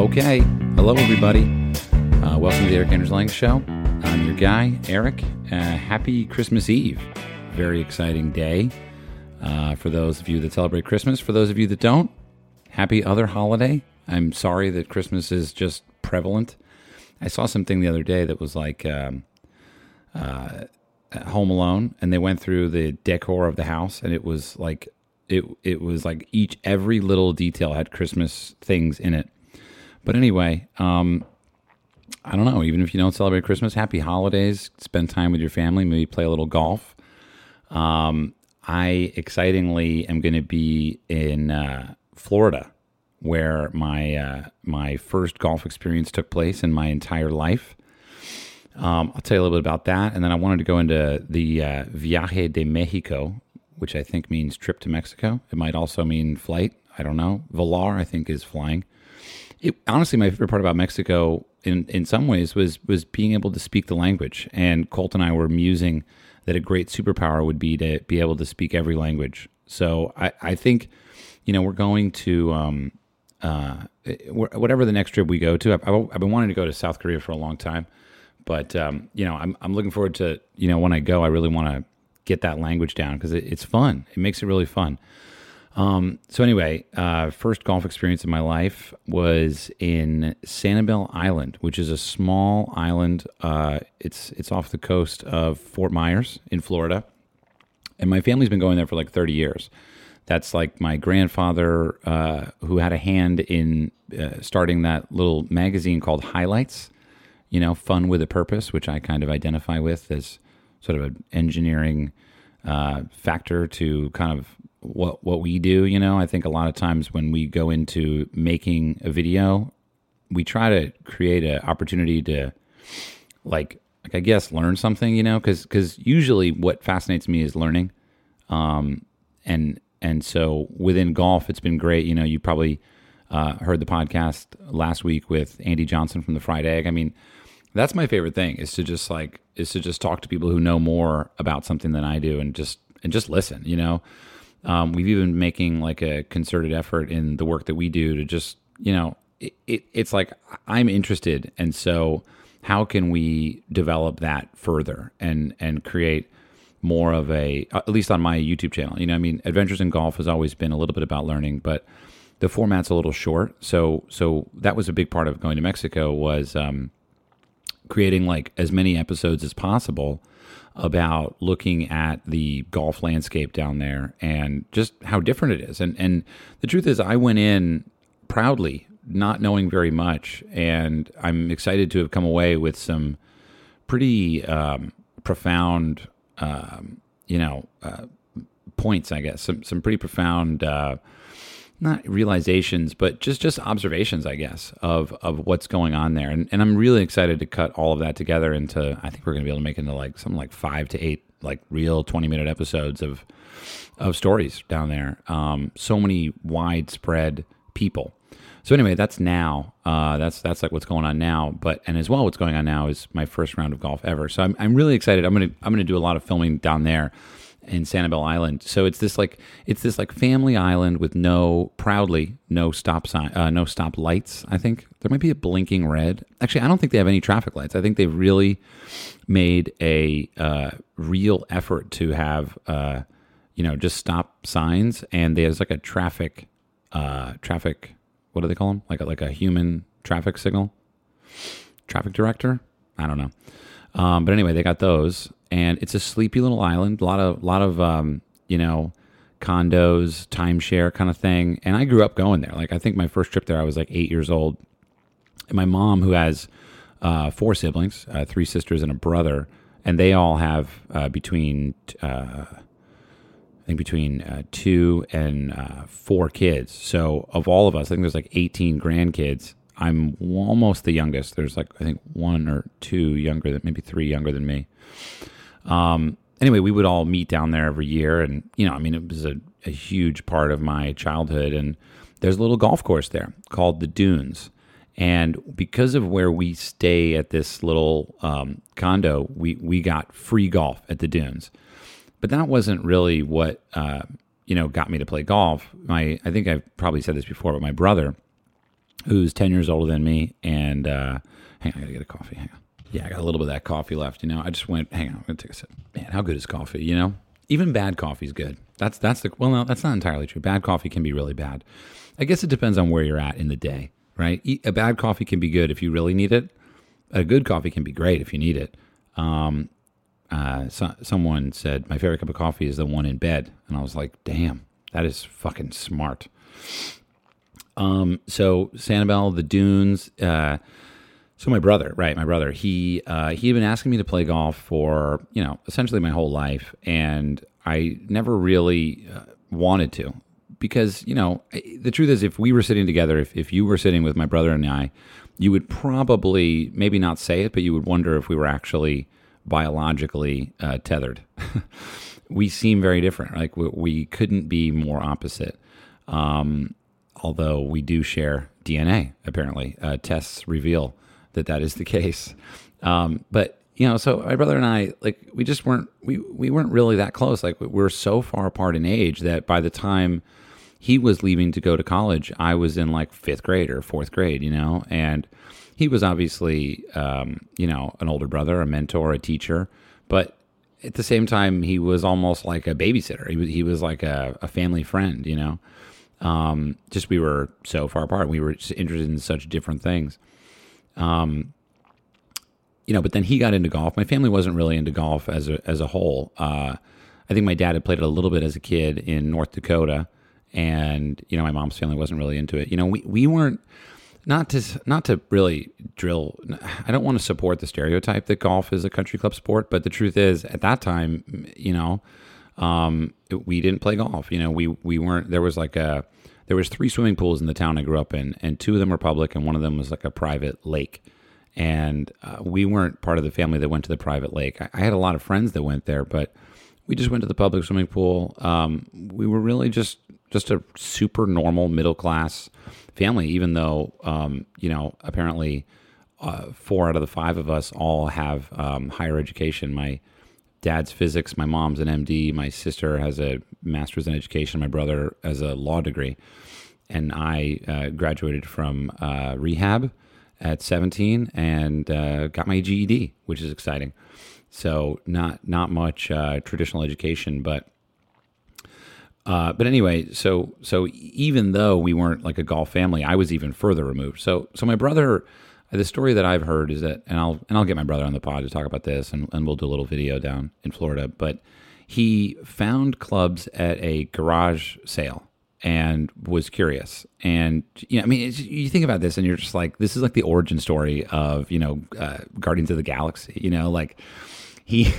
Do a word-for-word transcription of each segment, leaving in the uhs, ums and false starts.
Okay, hello everybody. Uh, welcome to the Eric Anders Lang Show. I'm your guy, Eric. Uh, happy Christmas Eve. Very exciting day uh, for those of you that celebrate Christmas. For those of you that don't, happy other holiday. I'm sorry that Christmas is just prevalent. I saw something the other day that was like um, uh, Home Alone, and they went through the decor of the house, and it was like it it was like each every little detail had Christmas things in it. But anyway, um, I don't know. Even if you don't celebrate Christmas, happy holidays. Spend time with your family. Maybe play a little golf. Um, I excitingly am going to be in uh, Florida, where my uh, my first golf experience took place in my entire life. Um, I'll tell you a little bit about that, and then I wanted to go into the uh, Viaje de Mexico, which I think means trip to Mexico. It might also mean flight. I don't know. Volar, I think, is flying. It, honestly, my favorite part about Mexico, in, in some ways, was was being able to speak the language. And Colt and I were musing that a great superpower would be to be able to speak every language. So I, I think, you know, we're going to, um, uh, whatever the next trip we go to. I've, I've been wanting to go to South Korea for a long time. But, um, you know, I'm I'm looking forward to, you know, when I go, I really want to get that language down because it, it's fun. It makes it really fun. Um, so anyway, uh, first golf experience in my life was in Sanibel Island, which is a small island. Uh, it's, it's off the coast of Fort Myers in Florida. And my family's been going there for like thirty years. That's like my grandfather, uh, who had a hand in, uh, starting that little magazine called Highlights, you know, Fun with a Purpose, which I kind of identify with as sort of an engineering, uh, factor to kind of what what we do. You know, I think a lot of times when we go into making a video, we try to create an opportunity to like, like I guess, learn something, you know, because because usually what fascinates me is learning. Um, and and so within golf, it's been great. You know, you probably uh, heard the podcast last week with Andy Johnson from the Fried Egg. I mean, that's my favorite thing is to just like is to just talk to people who know more about something than I do and just and just listen, you know. Um, we've even been making like a concerted effort in the work that we do to just, you know, it, it, it's like I'm interested. And so how can we develop that further and, and create more of a, at least on my YouTube channel, you know, I mean, Adventures in Golf has always been a little bit about learning, but the format's a little short. So, so that was a big part of going to Mexico was, um, creating like as many episodes as possible about looking at the golf landscape down there and just how different it is. And and the truth is I went in proudly, not knowing very much, and I'm excited to have come away with some pretty um, profound, um, you know, uh, points, I guess, some some pretty profound, uh, not realizations, but just, just observations, I guess, of, of what's going on there. And, and I'm really excited to cut all of that together into, I think we're going to be able to make into like something like five to eight, like real twenty minute episodes of, of stories down there. Um, so many widespread people. So anyway, that's now, uh, that's, that's like what's going on now. But, and as well, what's going on now is my first round of golf ever. So I'm, I'm really excited. I'm going to, I'm going to do a lot of filming down there in Sanibel Island. So it's this like it's this like family island with no proudly no stop sign, uh, no stop lights. I think there might be a blinking red. Actually, I don't think they have any traffic lights. I think they've really made a uh, real effort to have uh, you know just stop signs, and there's like a traffic uh, traffic. What do they call them? Like a, like a human traffic signal, traffic director. I don't know. Um, but anyway, they got those. And it's a sleepy little island, a lot of, lot of, um, you know, condos, timeshare kind of thing. And I grew up going there. Like, I think my first trip there, I was like eight years old. And my mom, who has uh, four siblings, uh, three sisters and a brother, and they all have uh, between, uh, I think between uh, two and uh, four kids. So of all of us, I think there's like eighteen grandkids. I'm almost the youngest. There's like, I think one or two younger than, maybe three younger than me. Um, anyway, we would all meet down there every year. And, you know, I mean, it was a, a huge part of my childhood. And there's a little golf course there called the Dunes. And because of where we stay at this little um, condo, we, we got free golf at the Dunes. But that wasn't really what, uh, you know, got me to play golf. My, I think I've probably said this before, but my brother who's ten years older than me. And uh, hang on, I gotta get a coffee. Hang on. Yeah, I got a little bit of that coffee left. You know, I just went. Hang on, I'm gonna take a sip. Man, how good is coffee? You know, even bad coffee is good. That's that's the well, no, that's not entirely true. Bad coffee can be really bad. I guess it depends on where you're at in the day, right? A bad coffee can be good if you really need it. A good coffee can be great if you need it. Um, uh, so, someone said my favorite cup of coffee is the one in bed, and I was like, damn, that is fucking smart. Um, so Sanibel, the Dunes. Uh, so my brother, right? My brother, he uh, he had been asking me to play golf for you know essentially my whole life, and I never really uh, wanted to because you know the truth is, if we were sitting together, if if you were sitting with my brother and I, you would probably maybe not say it, but you would wonder if we were actually biologically uh, tethered. We seem very different. Like we, we couldn't be more opposite. Um, although we do share D N A, apparently. Uh, tests reveal that that is the case. Um, but, you know, so my brother and I, like, we just weren't, we, we weren't really that close. Like, we we're so far apart in age that by the time he was leaving to go to college, I was in, like, fifth grade or fourth grade, you know? And he was obviously, um, you know, an older brother, a mentor, a teacher. But at the same time, he was almost like a babysitter. He was, he was like a, a family friend, you know? Um, just we were so far apart. We were just interested in such different things. Um, you know, but then he got into golf. My family wasn't really into golf as a, as a whole. Uh, I think my dad had played it a little bit as a kid in North Dakota, and, you know, my mom's family wasn't really into it. You know, we, we weren't, not to, not to really drill. I don't want to support the stereotype that golf is a country club sport, but the truth is at that time, you know, um, we didn't play golf. You know, we, we weren't, there was like a, there was three swimming pools in the town I grew up in, and two of them were public, and one of them was like a private lake. And uh, we weren't part of the family that went to the private lake. I, I had a lot of friends that went there, but we just went to the public swimming pool. Um, we were really just, just a super normal middle class family, even though, um, you know, apparently uh, four out of the five of us all have um, higher education. My dad's physics, my mom's an M D, my sister has a master's in education, my brother has a law degree, and I uh, graduated from uh, rehab at seventeen and uh, got my G E D, which is exciting. So not not much uh, traditional education, but uh, but anyway, so so even though we weren't like a golf family, I was even further removed. So so my brother. The story that I've heard is that, and I'll and I'll get my brother on the pod to talk about this, and, and we'll do a little video down in Florida. But he found clubs at a garage sale and was curious. And you know, I mean, it's, you think about this, and you're just like, this is like the origin story of you know uh, Guardians of the Galaxy. You know, like he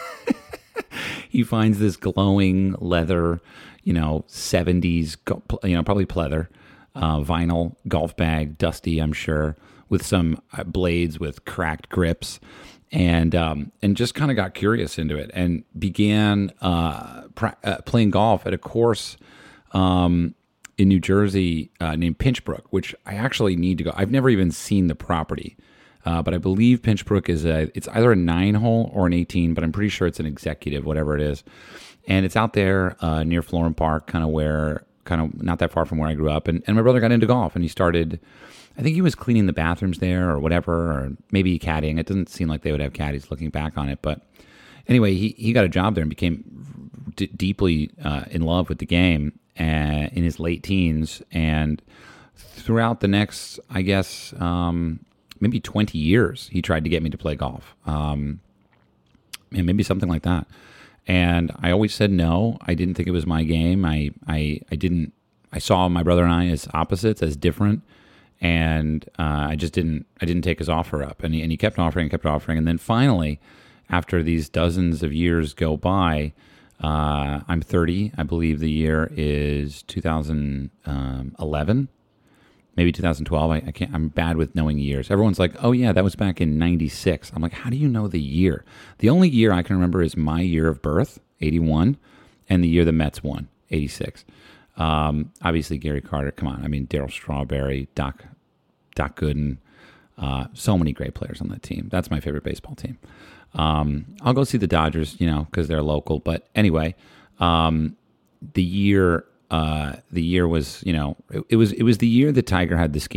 he finds this glowing leather, you know, seventies, you know, probably pleather, uh, vinyl golf bag, dusty, I'm sure, with some blades with cracked grips, and um, and just kind of got curious into it and began uh, pra- uh, playing golf at a course um, in New Jersey uh, named Pinchbrook, which I actually need to go. I've never even seen the property, uh, but I believe Pinchbrook is a it's either a nine hole or an eighteen, but I'm pretty sure it's an executive, whatever it is, and it's out there uh, near Florham Park, kind of where kind of not that far from where I grew up, and and my brother got into golf and he started. I think he was cleaning the bathrooms there or whatever, or maybe caddying. It doesn't seem like they would have caddies looking back on it. But anyway, he, he got a job there and became d- deeply uh, in love with the game uh, in his late teens. And throughout the next, I guess, um, maybe twenty years, he tried to get me to play golf. Um, and maybe something like that. And I always said no. I didn't think it was my game. I, I, I didn't, I saw my brother and I as opposites, as different. And uh, I just didn't. I didn't take his offer up, and he, and he kept offering, and kept offering, and then finally, after these dozens of years go by, uh, I'm thirty. I believe the year is two thousand eleven, maybe two thousand twelve. I, I can't. I'm bad with knowing years. Everyone's like, "Oh yeah, that was back in ninety-six." I'm like, "How do you know the year?" The only year I can remember is my year of birth, eighty-one, and the year the Mets won, eighty-six. Um, obviously, Gary Carter. Come on, I mean Darryl Strawberry, Doc. Doc Gooden, uh, so many great players on that team. That's my favorite baseball team. Um, I'll go see the Dodgers, you know, because they're local. But anyway, um, the year, uh, the year was, you know, it, it was it was the year that Tiger had the scandal,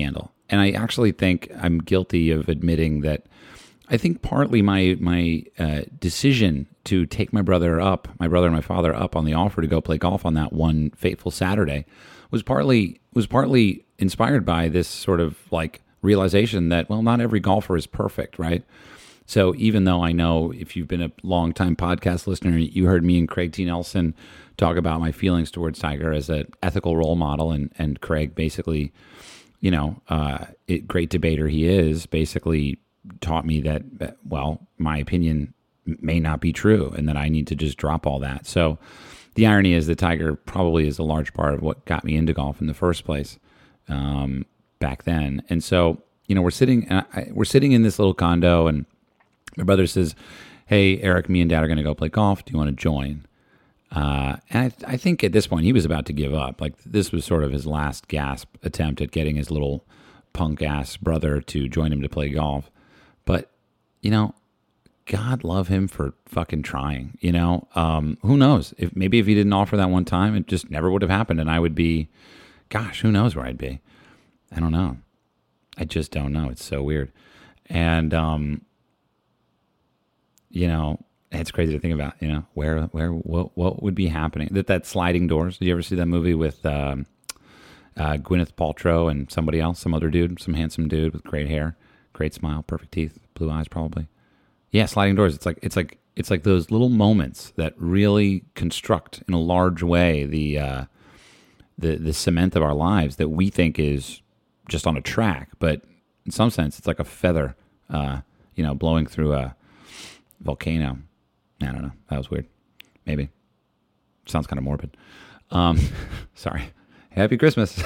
and I actually think I'm guilty of admitting that I think partly my my uh, decision to take my brother up, my brother and my father up on the offer to go play golf on that one fateful Saturday was partly was partly inspired by this sort of like realization that, well, not every golfer is perfect, right? So even though I know if you've been a longtime podcast listener, you heard me and Craig T. Nelson talk about my feelings towards Tiger as an ethical role model, and, and Craig basically, you know, uh, it, great debater he is, basically taught me that, well, my opinion may not be true and that I need to just drop all that. So the irony is that Tiger probably is a large part of what got me into golf in the first place um, back then. And so, you know, we're sitting, I, we're sitting in this little condo, and my brother says, "Hey, Eric, me and Dad are going to go play golf. Do you want to join?" Uh, and I, I think at this point he was about to give up. Like, this was sort of his last gasp attempt at getting his little punk ass brother to join him to play golf. But, you know, God love him for fucking trying, you know? Um, who knows? If maybe if he didn't offer that one time, it just never would have happened. And I would be, gosh, who knows where I'd be? I don't know. I just don't know. It's so weird. And, um, you know, it's crazy to think about, you know, where, where, what, what would be happening? That, that Sliding Doors. Did you ever see that movie with, um, uh, Gwyneth Paltrow and somebody else, some other dude, some handsome dude with great hair? Great smile, perfect teeth, blue eyes, probably. Yeah, Sliding Doors. It's like it's like it's like those little moments that really construct in a large way the uh, the the cement of our lives that we think is just on a track, but in some sense, it's like a feather, uh, you know, blowing through a volcano. I don't know. That was weird. Maybe sounds kind of morbid. Um, sorry. Happy Christmas.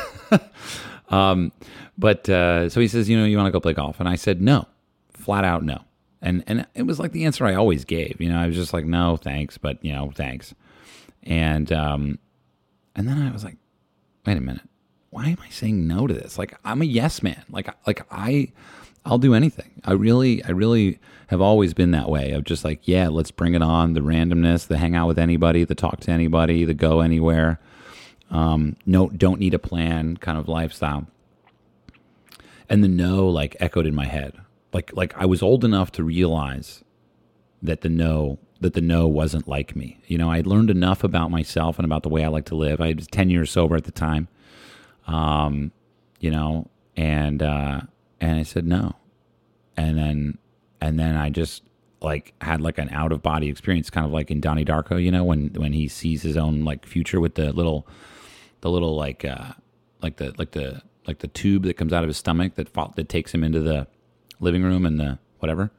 Um, but, uh, so he says, you know, you want to go play golf? And I said, no, flat out no. And, and it was like the answer I always gave, you know, I was just like, no, thanks, but you know, thanks. And, um, and then I was like, wait a minute, why am I saying no to this? Like, I'm a yes man. Like, like I, I'll do anything. I really, I really have always been that way of just like, yeah, let's bring it on. The randomness, the hang out with anybody, the talk to anybody, the go anywhere. Um, no, don't need a plan kind of lifestyle. And the no like echoed in my head. Like, like I was old enough to realize that the no, that the no wasn't like me. You know, I'd learned enough about myself and about the way I like to live. I was ten years sober at the time. Um, you know, and, uh, and I said no. And then, and then I just like had like an out of body experience, kind of like in Donnie Darko, you know, when, when he sees his own like future with the little, the little like, uh, like the, like the, like the tube that comes out of his stomach that fought, that takes him into the living room and the whatever.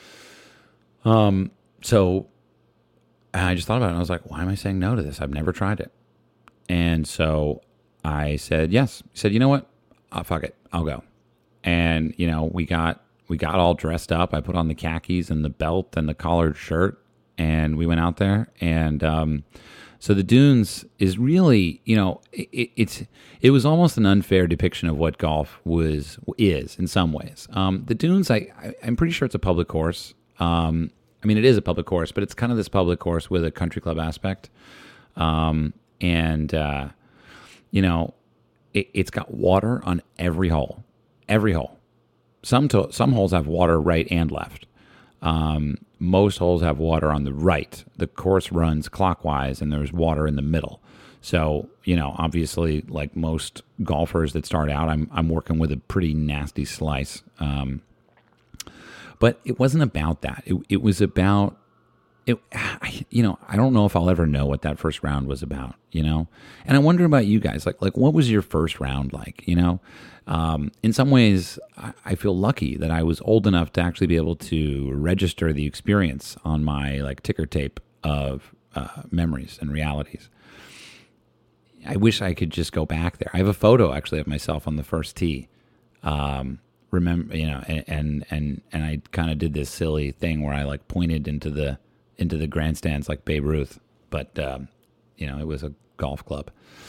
Um, so I just thought about it and I was like, why am I saying no to this? I've never tried it. And so I said, yes. He said, you know what? Oh, fuck it. I'll go. And, you know, we got, we got all dressed up. I put on the khakis and the belt and the collared shirt and we went out there. And, um, so the Dunes is really, you know, it, it's, it was almost an unfair depiction of what golf was, is in some ways. Um, the Dunes, I, I, I'm pretty sure it's a public course. Um, I mean, it is a public course, but it's kind of this public course with a country club aspect. Um, and, uh, you know, it, it's got water on every hole, every hole. Some to, some holes have water right and left. Um, most holes have water on the right. The course runs clockwise and there's water in the middle. So, you know, obviously like most golfers that start out, I'm, I'm working with a pretty nasty slice. Um, but it wasn't about that. It, it was about it. I, you know, I don't know if I'll ever know what that first round was about, you know, and I wonder about you guys, like, like what was your first round like, you know? Um, in some ways, I, I feel lucky that I was old enough to actually be able to register the experience on my like ticker tape of uh, memories and realities. I wish I could just go back there. I have a photo actually of myself on the first tee. Um, remember, you know, and and and, and I kind of did this silly thing where I like pointed into the into the grandstands like Babe Ruth, but um, you know, it was a golf club.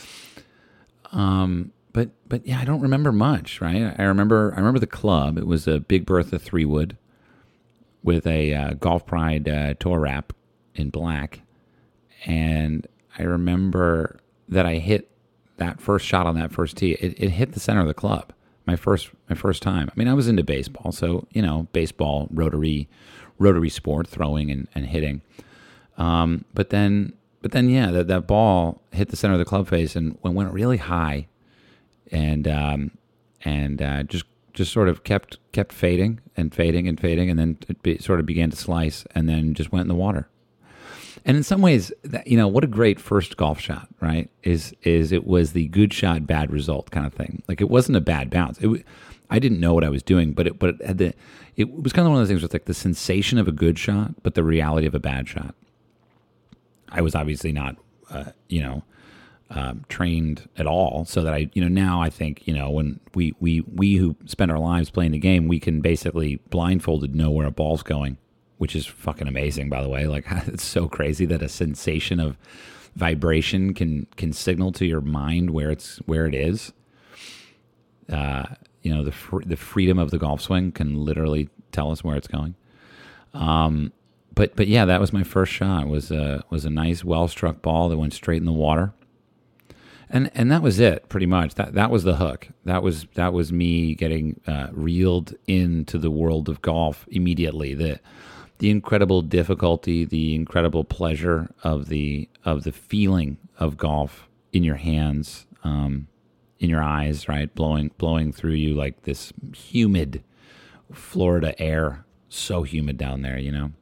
Um. But but yeah, I don't remember much, right? I remember I remember the club. It was a Big Bertha three wood with a uh, Golf Pride uh, tour wrap in black, and I remember that I hit that first shot on that first tee. It, it hit the center of the club, My first my first time. I mean, I was into baseball, so you know, baseball, rotary, rotary sport, throwing and, and hitting. Um, but then, but then, yeah, that that ball hit the center of the club face and went really high, and um, and uh, just just sort of kept kept fading and fading and fading, and then it be, sort of began to slice, and then just went in the water. And in some ways, that, you know, what a great first golf shot, right? Is is it was the good shot, bad result kind of thing. Like it wasn't a bad bounce. It, I didn't know what I was doing, but it but it had the it was kind of one of those things where it's like the sensation of a good shot, but the reality of a bad shot. I was obviously not, uh, you know, um, trained at all, so that I, you know, now I think, you know, when we we we who spend our lives playing the game, we can basically blindfolded know where a ball's going. Which is fucking amazing, by the way. Like, it's so crazy that a sensation of vibration can can signal to your mind where it's where it is. Uh, you know, the fr- the freedom of the golf swing can literally tell us where it's going. Um, but but yeah, that was my first shot. It was a was a nice, well struck ball that went straight in the water. And and that was it, pretty much. That that was the hook. That was that was me getting uh, reeled into the world of golf immediately. The The incredible difficulty, the incredible pleasure of the of the feeling of golf in your hands, um, in your eyes, right, blowing blowing through you like this humid Florida air, so humid down there, you know,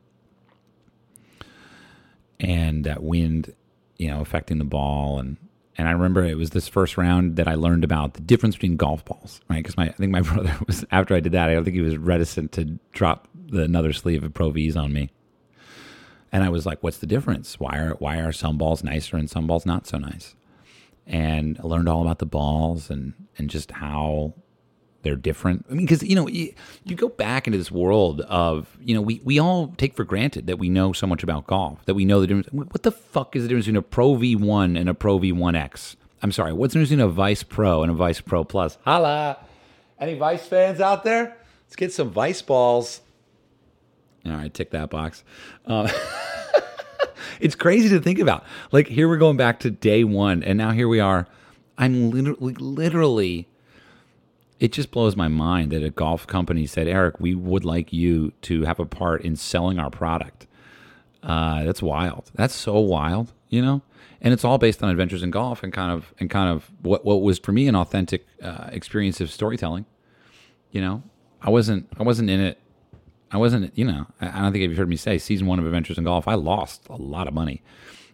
and that wind, you know, affecting the ball, and and I remember it was this first round that I learned about the difference between golf balls, right? Because my I think my brother was after I did that, I don't think he was reticent to drop the another sleeve of Pro V's on me. And I was like, what's the difference? Why are why are some balls nicer and some balls not so nice? And I learned all about the balls and, and just how they're different. I mean, because, you know, you, you go back into this world of, you know, we, we all take for granted that we know so much about golf, that we know the difference. What the fuck is the difference between a Pro V one and a Pro V one X? I'm sorry, what's the difference between a Vice Pro and a Vice Pro Plus? Holla! Any Vice fans out there? Let's get some Vice balls. All right, tick that box. Uh, it's crazy to think about. Like, here we're going back to day one, and now here we are. I'm literally, literally, it just blows my mind that a golf company said, Eric, we would like you to have a part in selling our product. Uh, that's wild. That's so wild, you know? And it's all based on adventures in golf and kind of and kind of what, what was for me an authentic uh, experience of storytelling. You know, I wasn't I wasn't in it. I wasn't, you know, I don't think you've heard me say season one of Adventures in Golf, I lost a lot of money.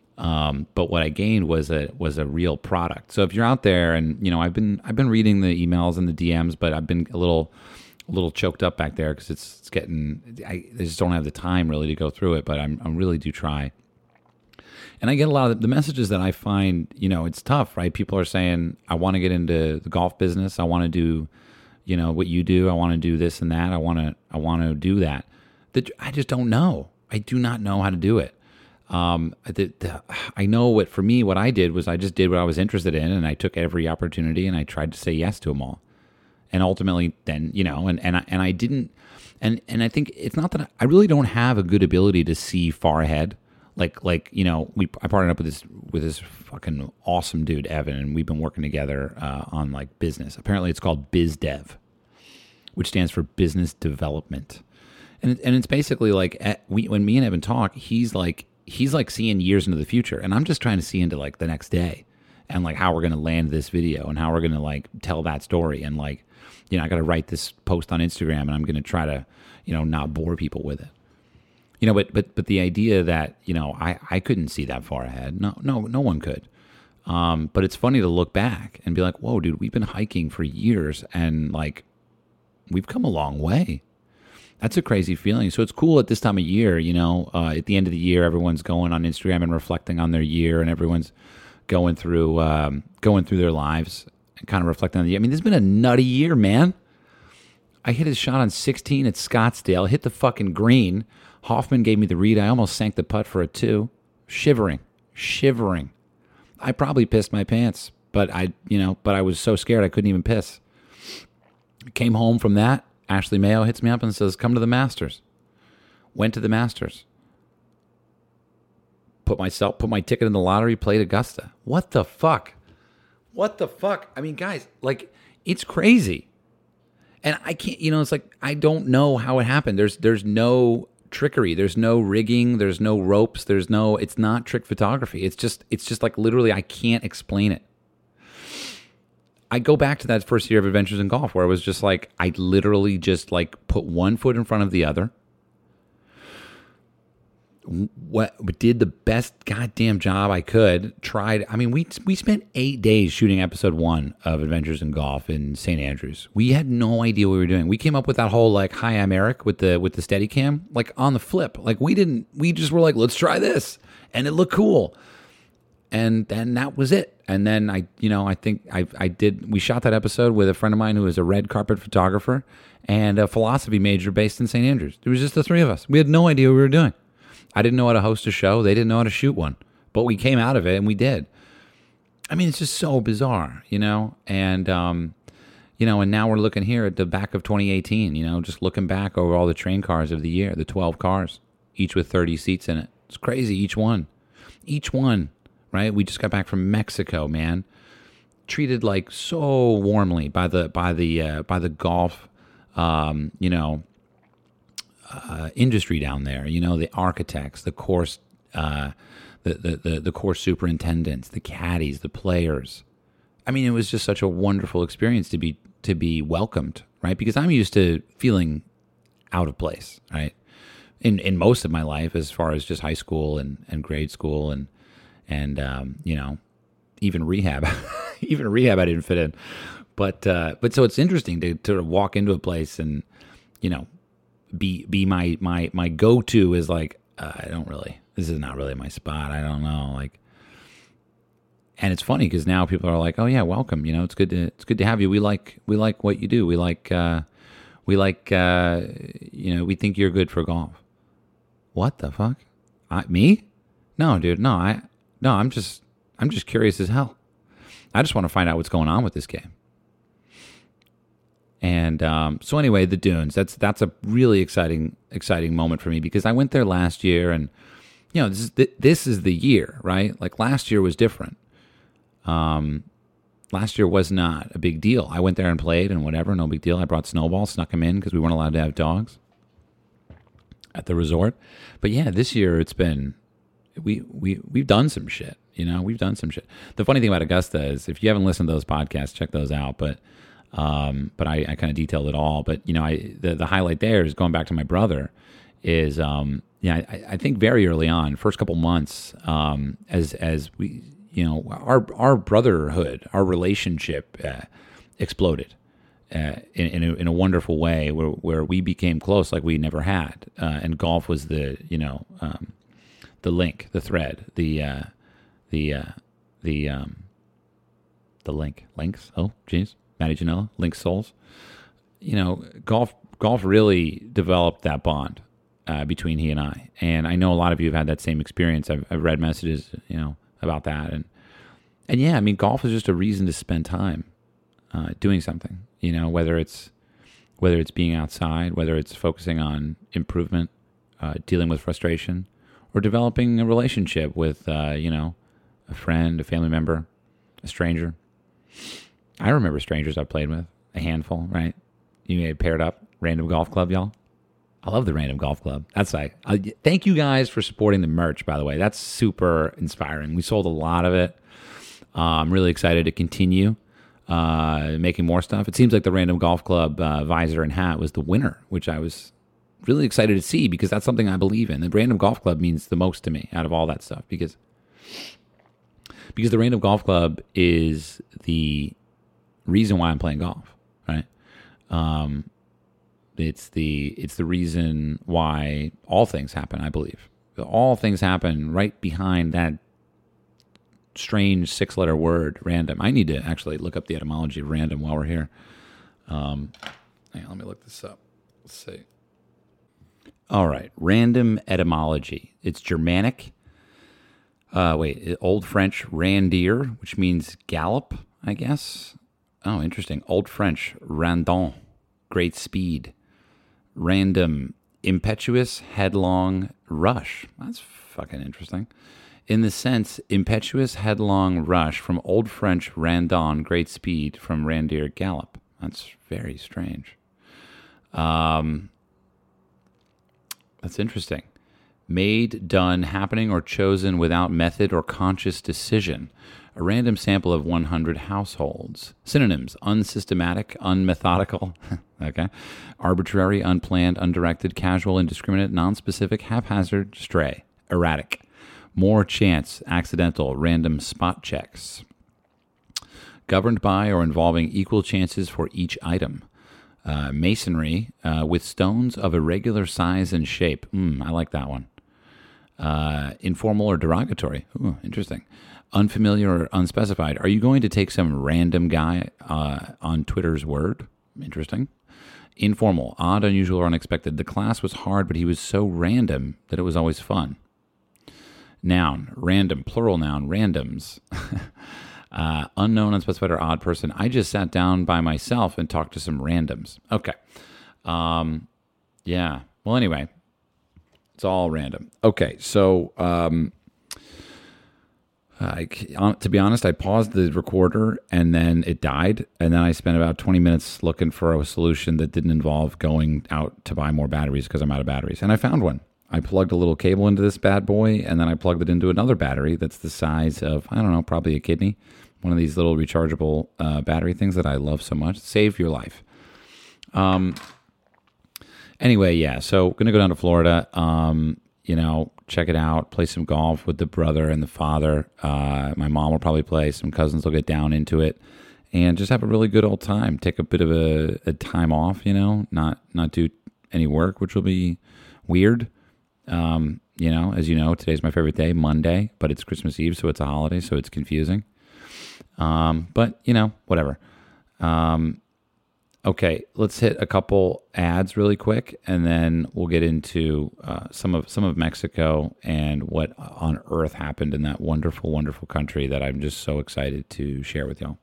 Um, but what I gained was a was a real product. So if you're out there and, you know, I've been I've been reading the emails and the D Ms, but I've been a little a little choked up back there because it's, it's getting, I, I just don't have the time really to go through it, but I'm, I really do try. And I get a lot of the messages that I find, you know, it's tough, right? People are saying, I want to get into the golf business. I want to do, you know, what you do. I want to do this and that. I want to, I want to do that. That I just don't know. I do not know how to do it. Um, the, the, I know what, for me, what I did was I just did what I was interested in, and I took every opportunity and I tried to say yes to them all. And ultimately then, you know, and, and I, and I didn't, and, and I think it's not that I, I really don't have a good ability to see far ahead. Like, like, you know, we, I partnered up with this, with this fucking awesome dude, Evan, and we've been working together, uh, on like business. Apparently it's called BizDev, which stands for business development. And it, and it's basically like, at, we, when me and Evan talk, he's like, he's like seeing years into the future, and I'm just trying to see into like the next day and like how we're going to land this video and how we're going to like tell that story. And like, you know, I got to write this post on Instagram, and I'm going to try to, you know, not bore people with it. You know, but but but the idea that, you know, I, I couldn't see that far ahead. No, no, no one could. Um, but it's funny to look back and be like, whoa, dude, we've been hiking for years, and like we've come a long way. That's a crazy feeling. So it's cool at this time of year, you know, uh, at the end of the year, everyone's going on Instagram and reflecting on their year, and everyone's going through um, going through their lives and kind of reflecting on the year. I mean, this has been a nutty year, man. I hit a shot on sixteen at Scottsdale, hit the fucking green. Hoffman gave me the read. I almost sank the putt for a two. Shivering, shivering. I probably pissed my pants, but I, you know, but I was so scared I couldn't even piss. Came home from that. Ashley Mayo hits me up and says, come to the Masters. Went to the Masters. Put myself, put my ticket in the lottery, played Augusta. What the fuck? What the fuck? I mean, guys, like, it's crazy. And I can't, you know, it's like, I don't know how it happened. There's, there's no trickery. There's no rigging. There's no ropes. There's no, it's not trick photography. It's just, it's just like literally, I can't explain it. I go back to that first year of Adventures in Golf where it was just like, I literally just like put one foot in front of the other. What did the best goddamn job I could. Tried. I mean, we we spent eight days shooting episode one of Adventures in Golf in Saint Andrews. We had no idea what we were doing. We came up with that whole like, "Hi, I'm Eric" with the with the Steadicam, like on the flip. Like we didn't. We just were like, "Let's try this," and it looked cool. And then that was it. And then I, you know, I think I I did. We shot that episode with a friend of mine who is a red carpet photographer and a philosophy major based in Saint Andrews. It was just the three of us. We had no idea what we were doing. I didn't know how to host a show. They didn't know how to shoot one. But we came out of it, and we did. I mean, it's just so bizarre, you know? And, um, you know, and now we're looking here at the back of twenty eighteen, you know, just looking back over all the train cars of the year, the twelve cars, each with thirty seats in it. It's crazy, each one. Each one, right? We just got back from Mexico, man. Treated, like, so warmly by the, by the, uh, by the golf, um, you know, Uh, industry down there, you know, the architects, the course, uh, the, the, the, the course superintendents, the caddies, the players. I mean, it was just such a wonderful experience to be, to be welcomed, right? Because I'm used to feeling out of place, right? In, in most of my life, as far as just high school and, and grade school and, and, um, you know, even rehab, even rehab, I didn't fit in. But, uh, but so it's interesting to, to walk into a place and, you know, be be my my my go-to is like uh, I don't really this is not really my spot. I don't know, like, and it's funny because now people are like, oh yeah, welcome, you know, it's good to it's good to have you. We like we like what you do. We like uh, we like uh, you know, we think you're good for golf. What the fuck? I, me? No, dude. No, I no. I'm just I'm just curious as hell. I just want to find out what's going on with this game. And um, so anyway, the dunes, that's that's a really exciting exciting moment for me because I went there last year and, you know, this is the, this is the year, right? Like last year was different. Um, last year was not a big deal. I went there and played and whatever, no big deal. I brought Snowball, snuck him in because we weren't allowed to have dogs at the resort. But yeah, this year it's been, we, we, we've done some shit, you know, we've done some shit. The funny thing about Augusta is if you haven't listened to those podcasts, check those out. But Um, but I, I kind of detailed it all. But you know, I the, the highlight there is going back to my brother. Is um, yeah, I, I think very early on, first couple months, um, as as we, you know, our our brotherhood, our relationship uh, exploded uh, in in a, in a wonderful way, where where we became close like we never had, uh, and golf was the you know um, the link, the thread, the uh, the uh, the um, the link, links. Oh, geez. Matty Janela, Link Souls. You know, golf golf really developed that bond uh, between he and I. And I know a lot of you have had that same experience. I've, I've read messages, you know, about that. And and yeah, I mean, golf is just a reason to spend time uh, doing something. You know, whether it's whether it's being outside, whether it's focusing on improvement, uh, dealing with frustration, or developing a relationship with, uh, you know, a friend, a family member, a stranger. I remember strangers I've played with, a handful, right? You may have paired up, Random Golf Club, y'all. I love the Random Golf Club. That's like, uh, thank you guys for supporting the merch, by the way. That's super inspiring. We sold a lot of it. Uh, I'm really excited to continue uh, making more stuff. It seems like the Random Golf Club uh, visor and hat was the winner, which I was really excited to see because that's something I believe in. The Random Golf Club means the most to me out of all that stuff because because the Random Golf Club is the reason why I'm playing golf, right? Um, it's the it's the reason why all things happen, I believe. All things happen right behind that strange six-letter word, random. I need to actually look up the etymology of random while we're here. Um, hang on, let me look this up. Let's see. All right, random etymology. It's Germanic. Uh, wait, Old French randir, which means gallop, I guess. Oh, interesting. Old French, randon, great speed. Random, impetuous, headlong, rush. That's fucking interesting. In the sense, impetuous, headlong rush from Old French randon, great speed, from randir, gallop. That's very strange. Um, that's interesting. Made, done, happening, or chosen without method or conscious decision. A random sample of one hundred households. Synonyms: unsystematic, unmethodical, okay, arbitrary, unplanned, undirected, casual, indiscriminate, nonspecific, haphazard, stray, erratic. More chance, accidental, random spot checks. Governed by or involving equal chances for each item. Uh, masonry uh, with stones of irregular size and shape. Mm, I like that one. Uh, informal or derogatory. Ooh, interesting. Unfamiliar or unspecified. Are you going to take some random guy uh, on Twitter's word? Interesting. Informal, odd, unusual, or unexpected. The class was hard, but he was so random that it was always fun. Noun, random, plural noun, randoms. uh, unknown, unspecified, or odd person. I just sat down by myself and talked to some randoms. Okay. Um, yeah. Well, anyway, it's all random. Okay, so um, I, to be honest, I paused the recorder and then it died. And then I spent about twenty minutes looking for a solution that didn't involve going out to buy more batteries because I'm out of batteries. And I found one. I plugged a little cable into this bad boy, and then I plugged it into another battery that's the size of, I don't know, probably a kidney. One of these little rechargeable uh, battery things that I love so much. Save your life. Um. Anyway, yeah, so going to go down to Florida, um, you know, check it out, play some golf with the brother and the father. Uh, my mom will probably play. Some cousins will get down into it. And just have a really good old time. Take a bit of a, a time off, you know, not not do any work, which will be weird. Um, you know, as you know, today's my favorite day, Monday, but it's Christmas Eve, so it's a holiday, so it's confusing. Um, but, you know, whatever. Um, okay, let's hit a couple ads really quick, and then we'll get into uh, some of some of Mexico and what on earth happened in that wonderful, wonderful country that I'm just so excited to share with y'all.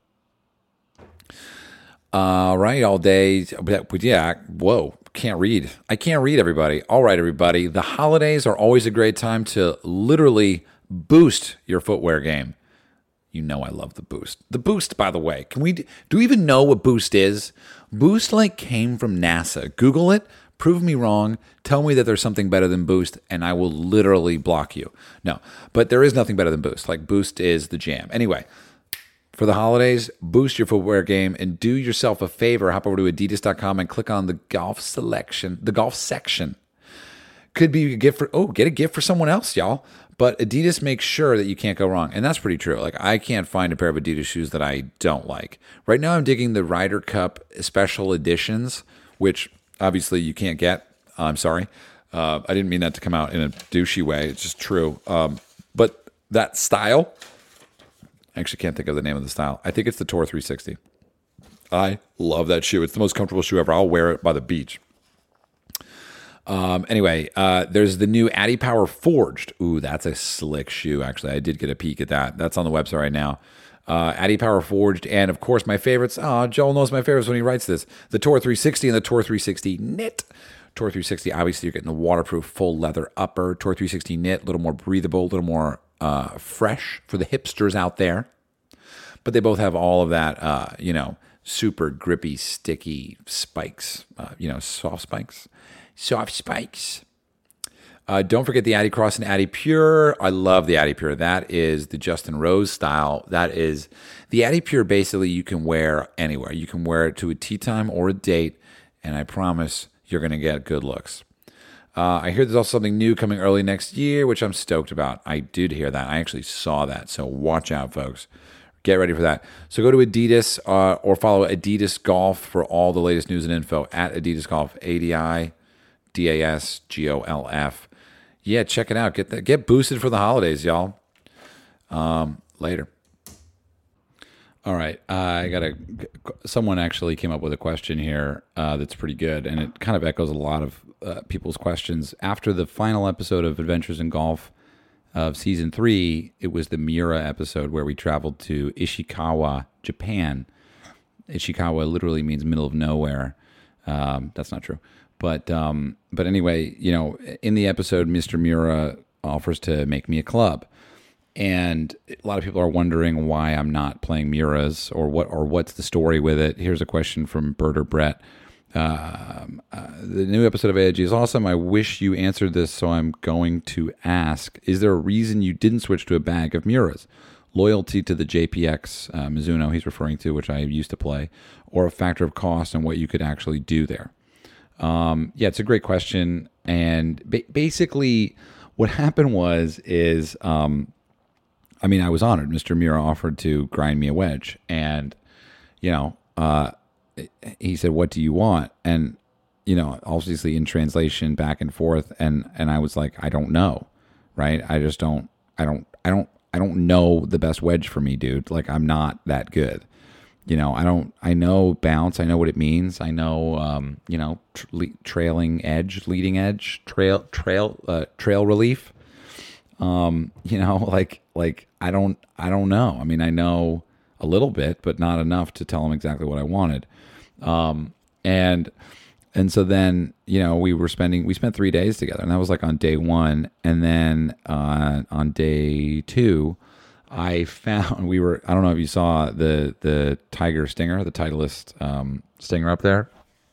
All right, all day. Yeah, whoa, can't read. I can't read, everybody. All right, everybody. The holidays are always a great time to literally boost your footwear game. You know I love the Boost. The Boost, by the way, can we do we even know what Boost is? Boost like came from NASA. Google it, prove me wrong, tell me that there's something better than Boost, and I will literally block you. No, but there is nothing better than Boost. Like Boost is the jam. Anyway, for the holidays, boost your footwear game and do yourself a favor. Hop over to adidas dot com and click on the golf selection, the golf section. Could be a gift for, oh, get a gift for someone else, y'all. But Adidas makes sure that you can't go wrong. And that's pretty true. Like, I can't find a pair of Adidas shoes that I don't like. Right now, I'm digging the Ryder Cup special editions, which obviously you can't get. I'm sorry. Uh, I didn't mean that to come out in a douchey way. It's just true. Um, but that style, I actually can't think of the name of the style. I think it's the Tour three sixty. I love that shoe. It's the most comfortable shoe ever. I'll wear it by the beach. Um, anyway, uh, there's the new Addy Power Forged. Ooh, that's a slick shoe, actually. I did get a peek at that. That's on the website right now. Uh, Addy Power Forged, and of course, my favorites. Oh, Joel knows my favorites when he writes this. The Tour three sixty and the Tour three sixty Knit. Tour three sixty, obviously, you're getting the waterproof full leather upper. Tour three sixty Knit, a little more breathable, a little more uh, fresh for the hipsters out there. But they both have all of that, uh, you know, super grippy, sticky spikes, uh, you know, soft spikes. Soft spikes. Uh, don't forget the Addy Cross and Addy Pure. I love the Addy Pure. That is the Justin Rose style. That is the Addy Pure. Basically, you can wear anywhere. You can wear it to a tea time or a date, and I promise you're going to get good looks. Uh, I hear there's also something new coming early next year, which I'm stoked about. I did hear that. I actually saw that, so watch out, folks. Get ready for that. So go to Adidas uh, or follow Adidas Golf for all the latest news and info at Adidas Golf, A D I D A S G O L F. Yeah, check it out. Get the, get boosted for the holidays, y'all. Um, later. All right. Uh, I got a. Someone actually came up with a question here uh, that's pretty good, and it kind of echoes a lot of uh, people's questions. After the final episode of Adventures in Golf of season three, it was the Miura episode where we traveled to Ishikawa, Japan. Ishikawa literally means middle of nowhere. Um, that's not true. But um, but anyway, you know, in the episode, Mister Miura offers to make me a club, and a lot of people are wondering why I'm not playing Miuras or what or what's the story with it. Here's a question from Bert or Brett: Um, uh, the new episode of A I G is awesome. I wish you answered this, so I'm going to ask, is there a reason you didn't switch to a bag of Miuras? Loyalty to the J P X uh, Mizuno he's referring to, which I used to play, or a factor of cost and what you could actually do there? Um, yeah, it's a great question. And ba- basically what happened was, is, um, I mean, I was honored. Mister Miura offered to grind me a wedge, and, you know, uh, he said, what do you want? And, you know, obviously in translation back and forth. And, and I was like, I don't know. Right. I just don't, I don't, I don't, I don't know the best wedge for me, dude. Like, I'm not that good. You know, I don't, I know bounce. I know what it means. I know, um, you know, tra- trailing edge, leading edge, trail, trail, uh, trail relief. Um, you know, like, like, I don't, I don't know. I mean, I know a little bit, but not enough to tell him exactly what I wanted. Um, and, and so then, you know, we were spending, we spent three days together, and that was like on day one. And then, uh, on day two, I found, we were, I don't know if you saw the, the Tiger Stinger, the Titleist, um, Stinger up there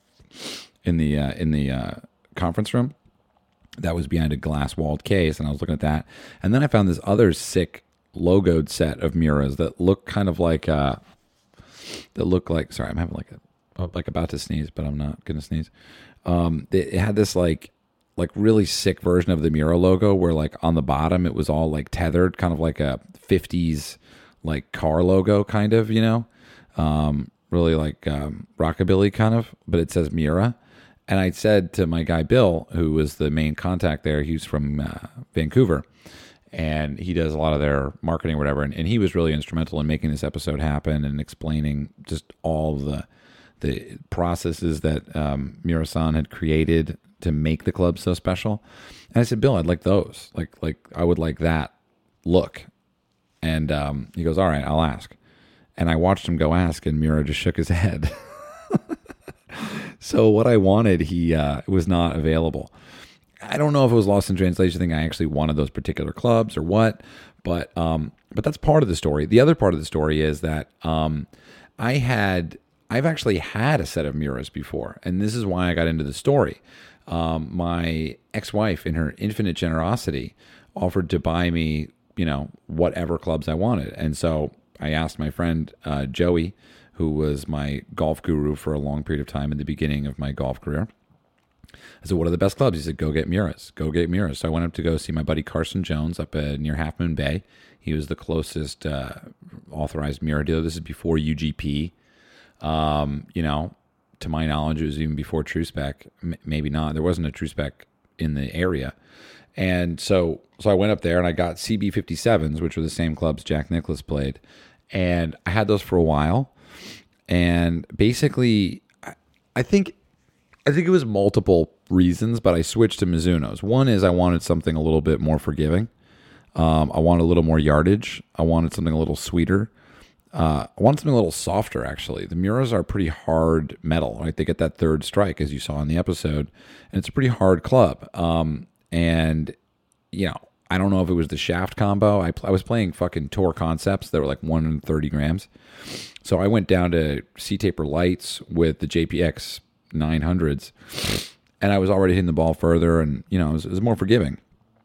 in the, uh, in the, uh, conference room that was behind a glass walled case. And I was looking at that. And then I found this other sick logoed set of Miuras that look kind of like, uh, that look like, sorry, I'm having like a, oh, like about to sneeze, but I'm not going to sneeze. Um, it had this like, like really sick version of the Miura logo where like on the bottom, it was all like tethered, kind of like a fifties, like car logo kind of, you know, um, really like, um, rockabilly kind of, but it says Miura. And I said to my guy, Bill, who was the main contact there, he's from uh, Vancouver, and he does a lot of their marketing or whatever. And, and he was really instrumental in making this episode happen and explaining just all the, the processes that um, Miura-san had created to make the club so special. And I said, Bill, I'd like those. Like, like I would like that look. And um, he goes, all right, I'll ask. And I watched him go ask, and Miura just shook his head. So what I wanted, he uh, was not available. I don't know if it was lost in translation. I think I actually wanted those particular clubs or what, but um, but that's part of the story. The other part of the story is that um, I had, I've actually had a set of Miuras before, and this is why I got into the story. Um, my ex-wife, in her infinite generosity, offered to buy me, you know, whatever clubs I wanted. And so I asked my friend uh, Joey, who was my golf guru for a long period of time in the beginning of my golf career. I said, what are the best clubs? He said, go get Miuras. Go get Miuras. So I went up to go see my buddy Carson Jones up uh, near Half Moon Bay. He was the closest uh, authorized Miura dealer. This is before U G P. Um, you know, to my knowledge, it was even before TrueSpec. M- maybe not. There wasn't a TrueSpec in the area. And so so I went up there and I got C B fifty-sevens, which were the same clubs Jack Nicklaus played. And I had those for a while. And basically, I, I think I think it was multiple reasons, but I switched to Mizuno's. One is I wanted something a little bit more forgiving. Um, I wanted a little more yardage. I wanted something a little sweeter. Uh, I wanted something a little softer, actually. The Miuras are pretty hard metal, right? They get that third strike, as you saw in the episode, and it's a pretty hard club. Um, and, you know, I don't know if it was the shaft combo. I, I was playing fucking Tour Concepts that were like one hundred thirty grams. So I went down to C-Taper lights with the J P X nine hundreds, and I was already hitting the ball further, and, you know, it was, it was more forgiving.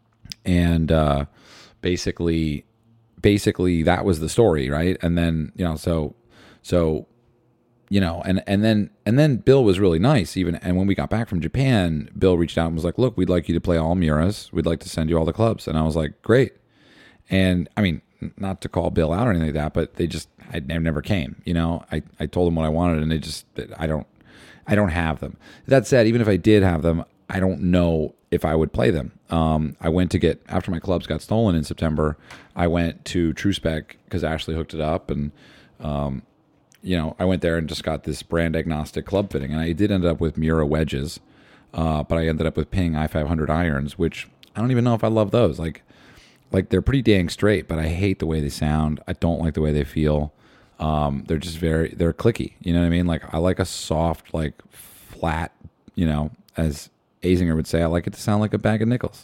And uh, basically, basically that was the story, right? And then, you know, so, so, you know, and, and then, and then Bill was really nice even. And when we got back from Japan, Bill reached out and was like, look, we'd like you to play all Miuras. We'd like to send you all the clubs. And I was like, great. And I mean, not to call Bill out or anything like that, but they just, I never came, you know, I, I told them what I wanted, and they just, I don't, I don't have them. That said, even if I did have them, I don't know if I would play them. Um, I went to get, after my clubs got stolen in September, I went to TrueSpec because Ashley hooked it up, and, um, you know, I went there and just got this brand agnostic club fitting, and I did end up with Miura wedges, uh, but I ended up with Ping I five hundred irons, which I don't even know if I love those. Like, like they're pretty dang straight, but I hate the way they sound. I don't like the way they feel. Um, they're just very, they're clicky. You know what I mean? Like, I like a soft, like flat, you know, as Azinger would say, I like it to sound like a bag of nickels.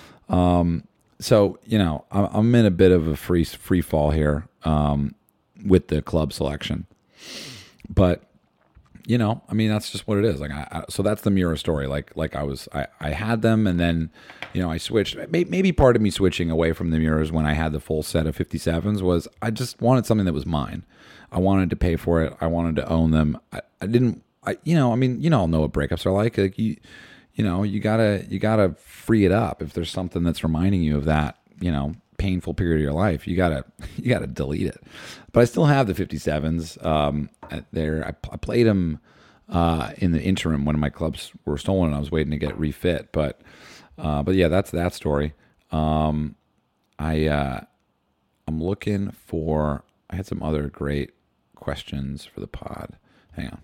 Um, so, you know, I'm, I'm in a bit of a free, free fall here, um, with the club selection. But, you know, I mean, that's just what it is. Like, I, I, so that's the Miura story. Like, like I was, I, I had them, and then, you know, I switched. Maybe part of me switching away from the Miuras when I had the full set of fifty-sevens was I just wanted something that was mine. I wanted to pay for it. I wanted to own them. I, I didn't, I, you know, I mean, you know, all know what breakups are like. Like you, you know, you gotta, you gotta free it up. If there's something that's reminding you of that, you know, painful period of your life, you gotta, you gotta delete it. But I still have the fifty-sevens. Um, there, I, I played them uh, in the interim when my clubs were stolen, and I was waiting to get refit. But, uh, but yeah, that's that story. Um, I, uh, I'm looking for. I had some other great questions for the pod. Hang on.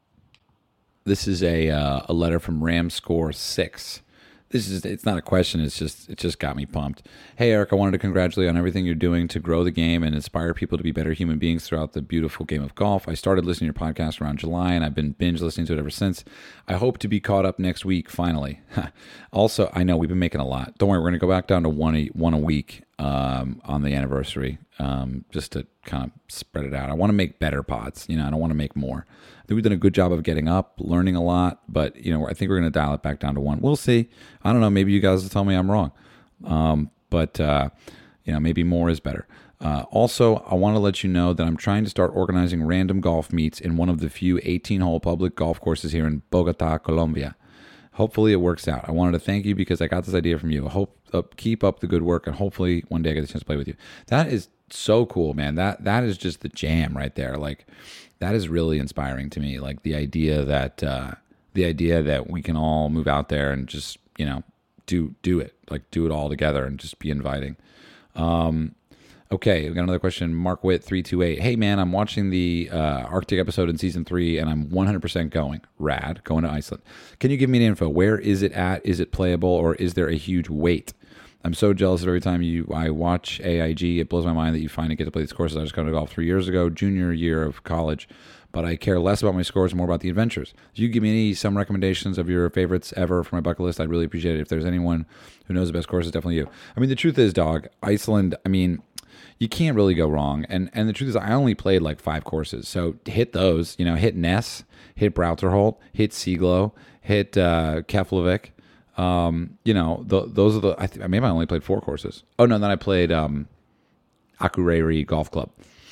This is a uh, a letter from Ramscore six. This is it's not a question, it's just it just got me pumped. Hey Eric, I wanted to congratulate you on everything you're doing to grow the game and inspire people to be better human beings throughout the beautiful game of golf. I started listening to your podcast around July, and I've been binge listening to it ever since. I hope to be caught up next week finally. Also, I know we've been making a lot. Don't worry, we're going to go back down to one a, one a week um, on the anniversary, um, just to kind of spread it out. I want to make better pods. You know, I don't want to make more. I think we've done a good job of getting up, learning a lot, but you know, I think we're going to dial it back down to one. We'll see. I don't know. Maybe you guys will tell me I'm wrong. Um, but uh, you know, maybe more is better. Uh, also, I want to let you know that I'm trying to start organizing random golf meets in one of the few eighteen-hole public golf courses here in Bogota, Colombia. Hopefully it works out. I wanted to thank you because I got this idea from you. I hope uh, keep up the good work, and hopefully one day I get a chance to play with you. That is so cool, man. That that is just the jam right there. Like, that is really inspiring to me. Like the idea that uh, the idea that we can all move out there and just, you know, do do it, like do it all together and just be inviting. Um, okay, we got another question. Mark Witt three two eight. Hey man, I'm watching the uh, Arctic episode in season three, and I'm one hundred percent going. Rad, going to Iceland. Can you give me an info? Where is it at? Is it playable, or is there a huge wait? I'm so jealous of every time you I watch A I G. It blows my mind that you finally get to play these courses. I just got to golf three years ago, junior year of college, but I care less about my scores, more about the adventures. If you give me any some recommendations of your favorites ever for my bucket list, I'd really appreciate it. If there's anyone who knows the best courses, definitely you. I mean, the truth is, dog, Iceland, I mean, you can't really go wrong. And and the truth is, I only played like five courses. So hit those, you know, hit Ness, hit Browterholt, hit Siglo, hit uh, Keflavik. Um, you know, the, those are the, I think maybe I only played four courses. Oh no, then I played, um, Akureyri Golf Club.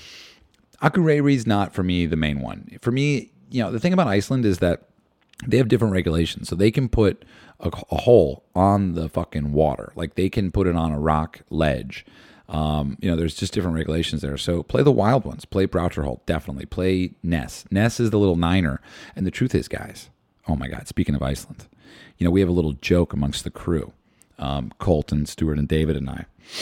Akureyri's not for me the main one. For me, you know, the thing about Iceland is that they have different regulations. So they can put a, a hole on the fucking water. Like they can put it on a rock ledge. Um, you know, there's just different regulations there. So play the wild ones. Play Browterholt, definitely. Play Ness. Ness is the little niner. And the truth is, guys, oh my God, speaking of Iceland, you know, we have a little joke amongst the crew, um, Colton, Stuart, and David and I.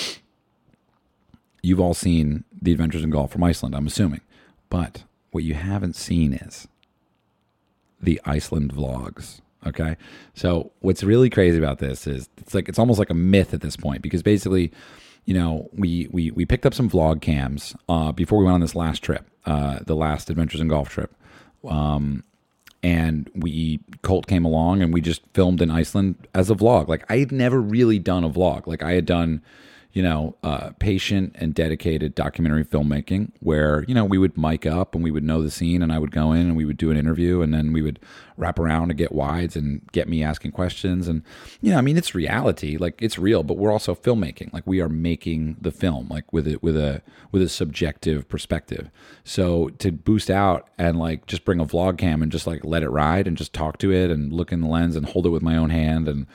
You've all seen The Adventures in Golf from Iceland, I'm assuming. But what you haven't seen is the Iceland vlogs, okay? So what's really crazy about this is it's like it's almost like a myth at this point, because basically, you know, we we, we picked up some vlog cams uh, before we went on this last trip, uh, the last Adventures in Golf trip. Um And we, Colt came along and we just filmed in Iceland as a vlog. Like I had never really done a vlog. Like I had done, you know, uh, patient and dedicated documentary filmmaking where, you know, we would mic up and we would know the scene and I would go in and we would do an interview and then we would wrap around and get wides and get me asking questions. And, you know, I mean, it's reality, like it's real, but we're also filmmaking. Like we are making the film, like with it, with a, with a subjective perspective. So to boost out and like just bring a vlog cam and just like let it ride and just talk to it and look in the lens and hold it with my own hand and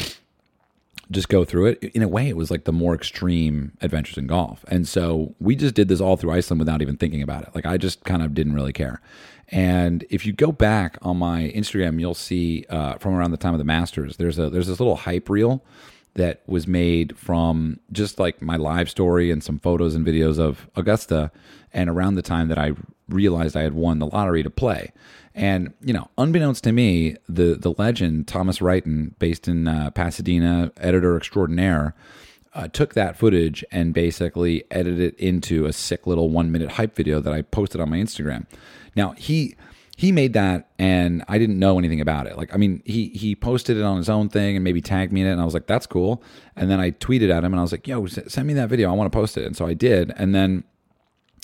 just go through it. In a way, it was like the more extreme Adventures in Golf. And so we just did this all through Iceland without even thinking about it. Like I just kind of didn't really care. And if you go back on my Instagram, you'll see uh, from around the time of the Masters, there's a there's this little hype reel that was made from just like my live story and some photos and videos of Augusta and around the time that I realized I had won the lottery to play. And, you know, unbeknownst to me, the the legend, Thomas Wrighton, based in uh, Pasadena, editor extraordinaire, uh, took that footage and basically edited it into a sick little one-minute hype video that I posted on my Instagram. Now, he he made that, and I didn't know anything about it. Like, I mean, he he posted it on his own thing and maybe tagged me in it, and I was like, that's cool. And then I tweeted at him, and I was like, yo, send me that video. I want to post it. And so I did. And then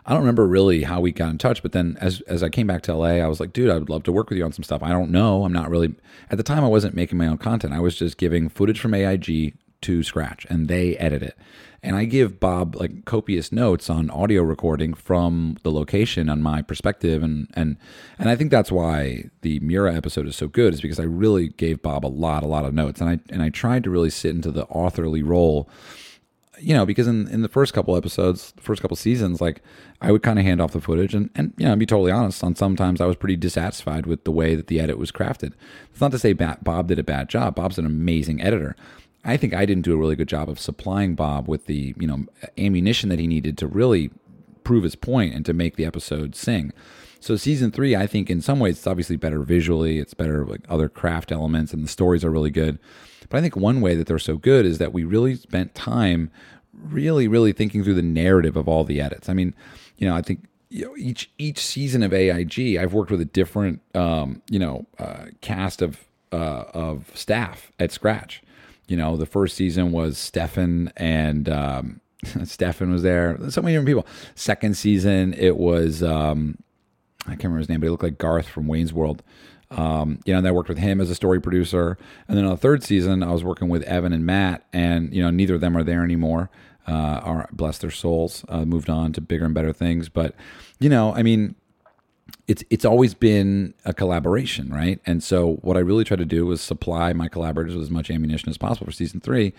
I don't remember really how we got in touch, but then as as I came back to L A, I was like, dude, I would love to work with you on some stuff. I don't know. I'm not really, at the time I wasn't making my own content. I was just giving footage from A I G to Scratch, and they edit it. And I give Bob like copious notes on audio recording from the location on my perspective. And, and, and I think that's why the Mura episode is so good, is because I really gave Bob a lot, a lot of notes. And I, and I tried to really sit into the authorly role, you know, because in, in the first couple episodes, the first couple seasons, like I would kind of hand off the footage and, and, you know, be totally honest, on sometimes I was pretty dissatisfied with the way that the edit was crafted. It's not to say Bob did a bad job. Bob's an amazing editor. I think I didn't do a really good job of supplying Bob with the, you know, ammunition that he needed to really prove his point and to make the episode sing. So season three, I think in some ways it's obviously better visually. It's better like other craft elements, and the stories are really good. But I think one way that they're so good is that we really spent time really, really thinking through the narrative of all the edits. I mean, you know, I think you know, each each season of A I G, I've worked with a different, um, you know, uh, cast of uh, of staff at Scratch. You know, the first season was Stefan, and um, Stefan was there. So many different people. Second season, it was, um, I can't remember his name, but he looked like Garth from Wayne's World. Um, you know, and I worked with him as a story producer. And then on the third season, I was working with Evan and Matt, and, you know, neither of them are there anymore. Uh, are, bless their souls, uh, moved on to bigger and better things. But, you know, I mean, It's it's always been a collaboration, right? And so what I really tried to do was supply my collaborators with as much ammunition as possible for season three.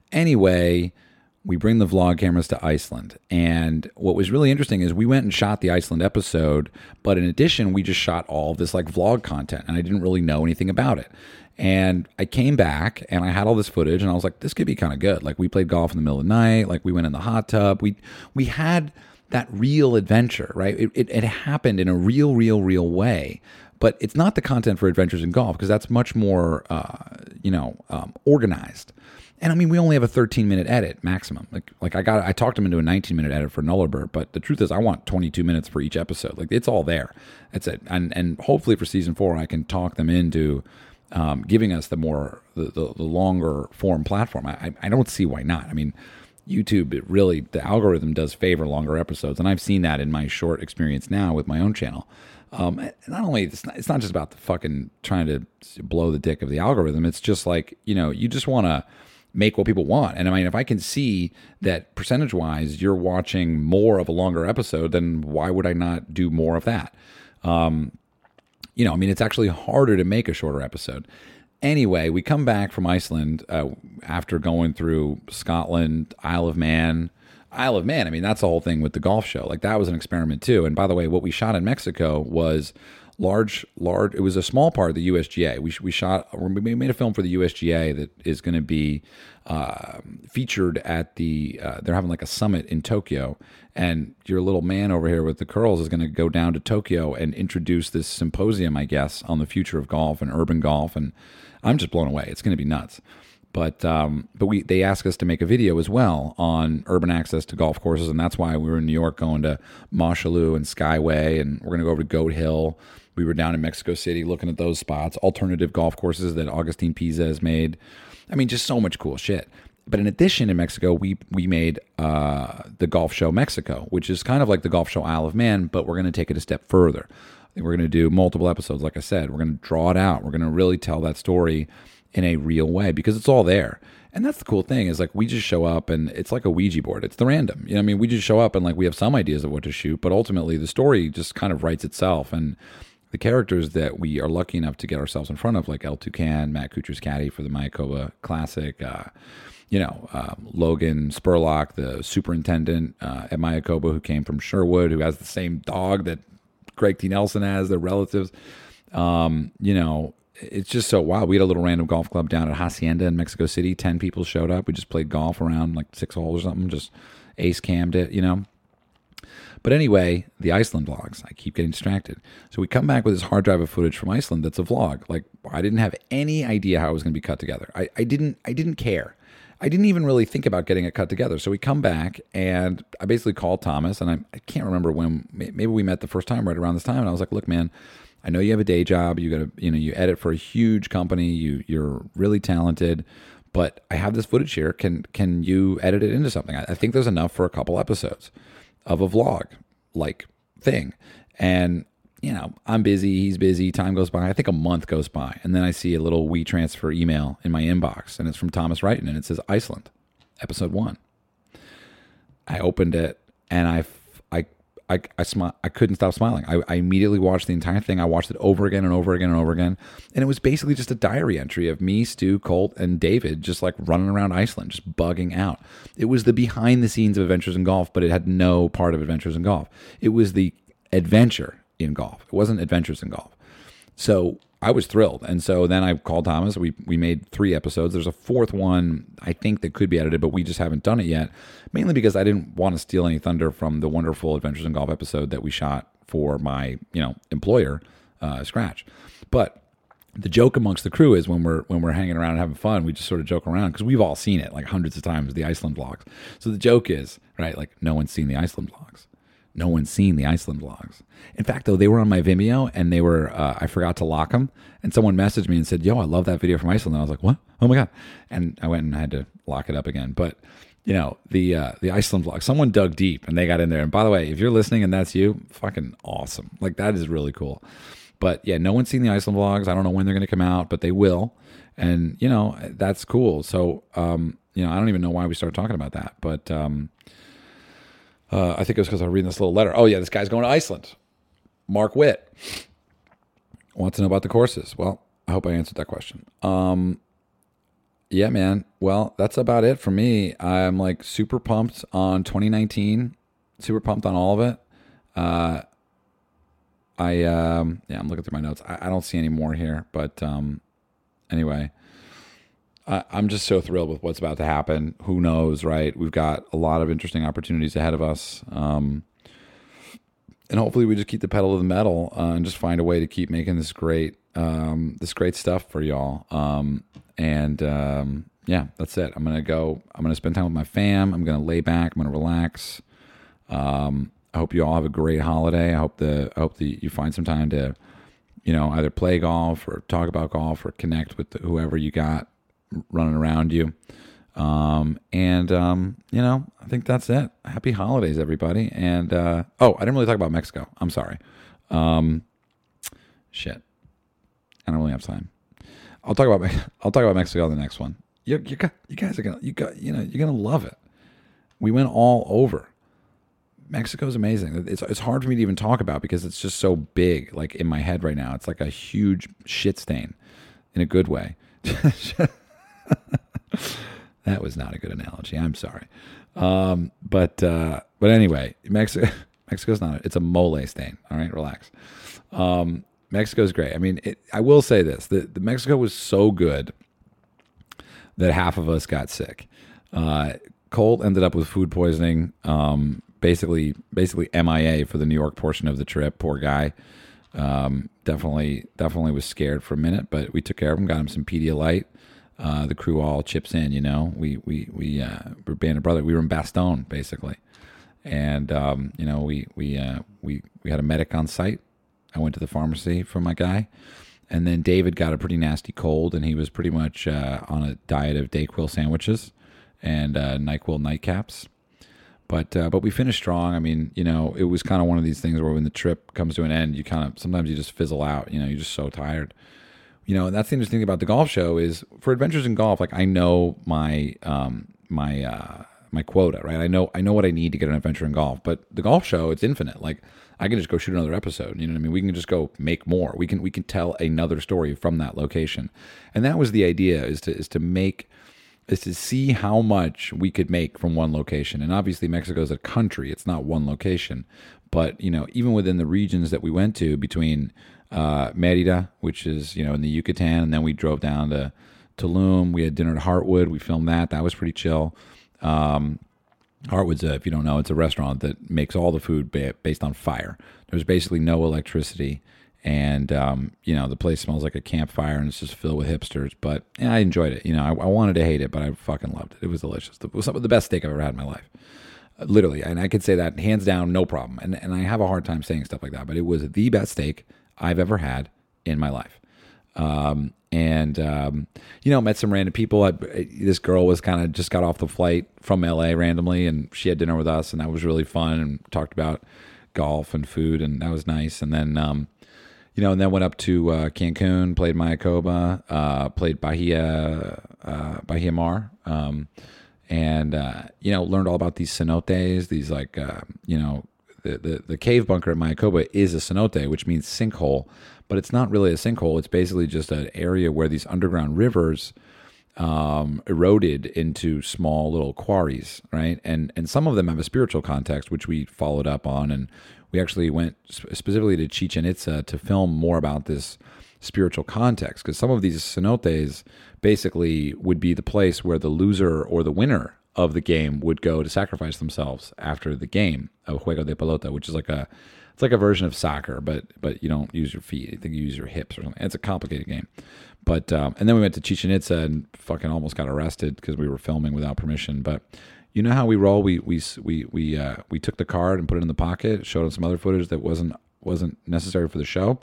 Anyway, we bring the vlog cameras to Iceland. And what was really interesting is we went and shot the Iceland episode, but in addition, we just shot all of this like vlog content, and I didn't really know anything about it. And I came back and I had all this footage, and I was like, this could be kind of good. Like we played golf in the middle of the night, like we went in the hot tub. We we had that real adventure, right? It, it, it happened in a real, real, real way. But it's not the content for Adventures in Golf, because that's much more, uh, you know, um, organized. And I mean, we only have a thirteen minute edit maximum. Like, like I got, I talked him into a nineteen minute edit for Nullarbor, but the truth is, I want twenty-two minutes for each episode. Like, it's all there. That's it. And and hopefully for season four, I can talk them into um, giving us the more the, the, the longer form platform. I I don't see why not. I mean, YouTube, it really, the algorithm does favor longer episodes, and I've seen that in my short experience now with my own channel. Um, not only, it's not, it's not just about the fucking trying to blow the dick of the algorithm, it's just like, you know, you just want to make what people want. And I mean, if I can see that percentage-wise you're watching more of a longer episode, then why would I not do more of that? Um, you know, I mean, it's actually harder to make a shorter episode. Anyway, we come back from Iceland uh, after going through Scotland, Isle of Man. Isle of Man, I mean, that's the whole thing with the golf show. Like, that was an experiment too. And by the way, what we shot in Mexico was large, large. It was a small part of the U S G A. We we shot, we made a film for the U S G A that is going to be uh, featured at the. Uh, they're having like a summit in Tokyo, and your little man over here with the curls is going to go down to Tokyo and introduce this symposium, I guess, on the future of golf and urban golf. And I'm just blown away. It's going to be nuts. But um, but we they asked us to make a video as well on urban access to golf courses, and that's why we were in New York going to Mosholu and Skyway, and we're going to go over to Goat Hill. We were down in Mexico City looking at those spots, alternative golf courses that Agustin Pisa has made. I mean, just so much cool shit. But in addition, in Mexico, we we made uh, the Golf Show Mexico, which is kind of like the Golf Show Isle of Man, but we're going to take it a step further. We're going to do multiple episodes, like I said. We're going to draw it out. We're going to really tell that story in a real way, because it's all there. And that's the cool thing, is like we just show up and it's like a Ouija board. It's the random. You know what I mean? We just show up and like we have some ideas of what to shoot, but ultimately the story just kind of writes itself. And the characters that we are lucky enough to get ourselves in front of, like El Toucan, Matt Kuchar's caddy for the Mayakoba Classic, uh, you know, um, Logan Spurlock, the superintendent uh, at Mayakoba, who came from Sherwood, who has the same dog that Greg T. Nelson has, their relatives. Um, you know, it's just so wild. We had a little random golf club down at Hacienda in Mexico City. Ten people showed up. We just played golf around like six holes or something, just ace cammed it, you know. But anyway, the Iceland vlogs. I keep getting distracted. So we come back with this hard drive of footage from Iceland that's a vlog. Like, I didn't have any idea how it was going to be cut together. I, I didn't I didn't care. I didn't even really think about getting it cut together. So we come back, and I basically called Thomas, and I, I can't remember when. Maybe we met the first time right around this time, and I was like, look, man, I know you have a day job. You got to, you know, you edit for a huge company. You, you're really talented, but I have this footage here. Can, can you edit it into something? I, I think there's enough for a couple episodes of a vlog. like thing. And, you know, I'm busy, he's busy, time goes by. I think a month goes by. And then I see a little WeTransfer email in my inbox, and it's from Thomas Wrighton, and it says Iceland, episode one. I opened it, and I, I, I, I, smi- I couldn't stop smiling. I, I immediately watched the entire thing. I watched it over again and over again and over again. And it was basically just a diary entry of me, Stu, Colt, and David just like running around Iceland, just bugging out. It was the behind the scenes of Adventures in Golf, but it had no part of Adventures in Golf. It was the adventure in golf. It wasn't Adventures in Golf. So I was thrilled. And so then I called Thomas. We we made three episodes. There's a fourth one, I think, that could be edited, but we just haven't done it yet, mainly because I didn't want to steal any thunder from the wonderful Adventures in Golf episode that we shot for my, you know, employer, uh, Scratch. But the joke amongst the crew is when we're when we're hanging around and having fun, we just sort of joke around because we've all seen it like hundreds of times, the Iceland vlogs. So the joke is, right, like no one's seen the Iceland vlogs. No one's seen the Iceland vlogs. In fact, though, they were on my Vimeo, and they were, uh, I forgot to lock them. And someone messaged me and said, yo, I love that video from Iceland. And I was like, what? Oh my God. And I went and had to lock it up again. But, you know, the uh, the Iceland vlog, someone dug deep and they got in there. And by the way, if you're listening and that's you, fucking awesome. Like, that is really cool. But yeah, no one's seen the Iceland vlogs. I don't know when they're going to come out, but they will. And, you know, that's cool. So, um, you know, I don't even know why we started talking about that. But, um, Uh, I think it was because I was reading this little letter. Oh, yeah, this guy's going to Iceland. Mark Witt wants to know about the courses. Well, I hope I answered that question. Um, yeah, man. Well, that's about it for me. I'm like super pumped on twenty nineteen. Super pumped on all of it. Uh, I um, yeah, I'm looking through my notes. I, I don't see any more here, but um, anyway. I, I'm just so thrilled with what's about to happen. Who knows, right? We've got a lot of interesting opportunities ahead of us. Um, and hopefully we just keep the pedal to the metal uh, and just find a way to keep making this great um, this great stuff for y'all. Um, and um, yeah, that's it. I'm going to go. I'm going to spend time with my fam. I'm going to lay back. I'm going to relax. Um, I hope you all have a great holiday. I hope the I hope that you find some time to, you know, either play golf or talk about golf or connect with whoever you got running around you. Um, and, um, you know, I think that's it. Happy holidays, everybody. And, uh, oh, I didn't really talk about Mexico. I'm sorry. Um, shit. I don't really have time. I'll talk about, I'll talk about Mexico on the next one. You, you, you guys are going to, you got, you know, you're going to love it. We went all over. Mexico's amazing. It's, it's hard for me to even talk about because it's just so big, like in my head right now. It's like a huge shit stain in a good way. That was not a good analogy. I'm sorry. Um, but uh, but anyway, Mexico Mexico's not. A, it's a mole stain. All right, relax. Um, Mexico's great. I mean, it, I will say this: the, the Mexico was so good that half of us got sick. Uh, Colt ended up with food poisoning. Um, basically, basically M I A for the New York portion of the trip. Poor guy. Um, definitely, definitely was scared for a minute, but we took care of him. Got him some Pedialyte. Uh, the crew all chips in, you know. We we we uh, we're band of brothers. We were in Bastogne basically, and um, you know we we uh, we we had a medic on site. I went to the pharmacy for my guy, and then David got a pretty nasty cold, and he was pretty much uh, on a diet of Dayquil sandwiches and uh, NyQuil nightcaps. But uh, but we finished strong. I mean, you know, it was kind of one of these things where when the trip comes to an end, you kind of sometimes you just fizzle out. You know, you're just so tired. You know, and that's the interesting thing about the golf show is for Adventures in Golf, like I know my um, my uh, my quota, right? I know I know what I need to get an adventure in golf. But the golf show, it's infinite. Like I can just go shoot another episode. You know what I mean? We can just go make more. We can we can tell another story from that location. And that was the idea is to is to make is to see how much we could make from one location. And obviously Mexico is a country. It's not one location. But, you know, even within the regions that we went to between Uh, Merida, which is, you know, in the Yucatan, and then we drove down to Tulum. We had dinner at Heartwood. We filmed that. That was pretty chill. Um, Heartwood's, a, if you don't know, it's a restaurant that makes all the food ba- based on fire. There's basically no electricity, and um, you know, the place smells like a campfire, and it's just filled with hipsters. But yeah, I enjoyed it. You know, I, I wanted to hate it, but I fucking loved it. It was delicious. It was some of the best steak I've ever had in my life. Uh, literally, and I could say that hands down, no problem. And and I have a hard time saying stuff like that, but it was the best steak I've ever had in my life. Um, and, um, you know, met some random people. I, this girl was kind of just got off the flight from L A randomly, and she had dinner with us, and that was really fun, and talked about golf and food, and that was nice. And then, um, you know, and then went up to uh, Cancun, played Mayakoba, uh, played Bahia, uh, Bahia Mar, um, and uh, you know, learned all about these cenotes. These like, uh, you know, the, the the cave bunker at Mayakoba is a cenote, which means sinkhole, but it's not really a sinkhole. It's basically just an area where these underground rivers um, eroded into small little quarries, right? And and some of them have a spiritual context, which we followed up on, and we actually went specifically to Chichen Itza to film more about this spiritual context, because some of these cenotes basically would be the place where the loser or the winner of the game would go to sacrifice themselves after the game of Juego de Pelota, which is like a it's like a version of soccer, but but you don't use your feet. I think you use your hips or something. It's a complicated game. But um, and then we went to Chichen Itza and fucking almost got arrested because we were filming without permission. But you know how we roll. We we we we uh, we took the card and put it in the pocket. Showed them some other footage that wasn't wasn't necessary for the show,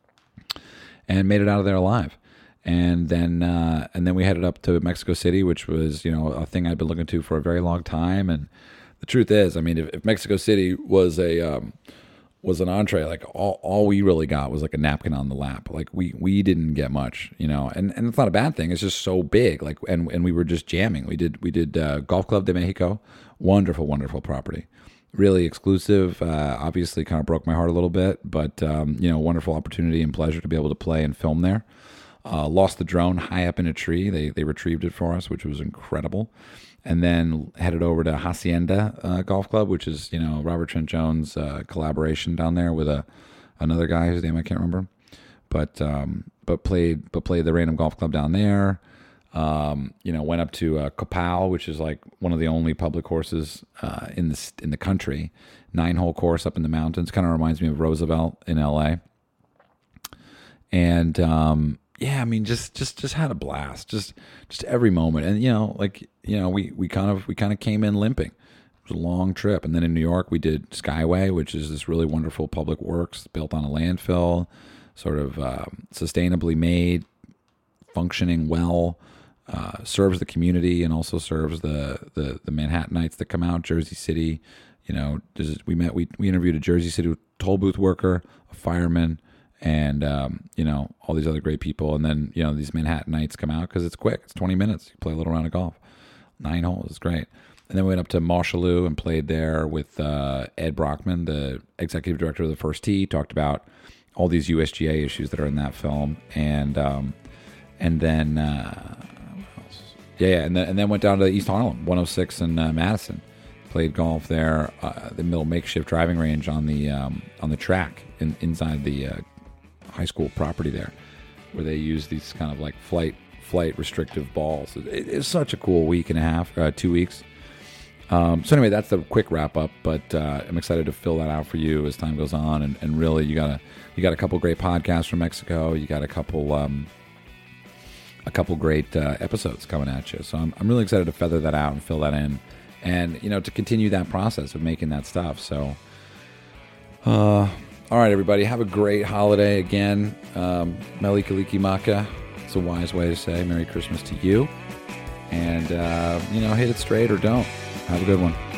and made it out of there alive. And then uh, and then we headed up to Mexico City, which was, you know, a thing I'd been looking to for a very long time. And the truth is, I mean, if, if Mexico City was a um, was an entree, like all, all we really got was like a napkin on the lap. Like we we didn't get much, you know. And, and it's not a bad thing. It's just so big. Like and and we were just jamming. We did we did uh, Golf Club de Mexico, wonderful wonderful property, really exclusive. Uh, obviously, kind of broke my heart a little bit, but um, you know, wonderful opportunity and pleasure to be able to play and film there. Uh, lost the drone high up in a tree. They they retrieved it for us, which was incredible. And then headed over to Hacienda uh, Golf Club, which is, you know, Robert Trent Jones' uh, collaboration down there with a another guy whose name I can't remember, but um, but played but played the Random Golf Club down there. Um, you know, went up to uh, Copal, which is like one of the only public courses uh, in the in the country, nine hole course up in the mountains. Kind of reminds me of Roosevelt in L A. And um, yeah, I mean, just, just, just had a blast, just, just every moment. And, you know, like, you know, we, we kind of, we kind of came in limping. It was a long trip. And then in New York, we did Skyway, which is this really wonderful public works built on a landfill, sort of um, sustainably made, functioning well, uh, serves the community and also serves the, the, the Manhattanites that come out, Jersey City. You know, we met, we, we interviewed a Jersey City toll booth worker, a fireman, and, um, you know, all these other great people. And then, you know, these Manhattanites come out because it's quick. It's twenty minutes. You play a little round of golf. Nine holes. It's great. And then we went up to Mosholu and played there with uh, Ed Brockman, the executive director of the First Tee. Talked about all these U S G A issues that are in that film. And um, and then, uh, what else? Yeah, yeah. And then, and then went down to East Harlem, one oh six in uh, Madison. Played golf there, uh, the middle makeshift driving range on the um, on the track in, inside the uh, high school property there, where they use these kind of like flight flight restrictive balls. It, it's such a cool week and a half, uh, two weeks. Um, so anyway, that's the quick wrap up. But uh, I'm excited to fill that out for you as time goes on. And, and really, you got a you got a couple great podcasts from Mexico. You got a couple um, a couple great uh, episodes coming at you. So I'm I'm really excited to feather that out and fill that in, and you know, to continue that process of making that stuff. So. Uh, All right, everybody, have a great holiday again. Um, Mele Kalikimaka. It's a wise way to say Merry Christmas to you. And, uh, you know, hit it straight or don't. Have a good one.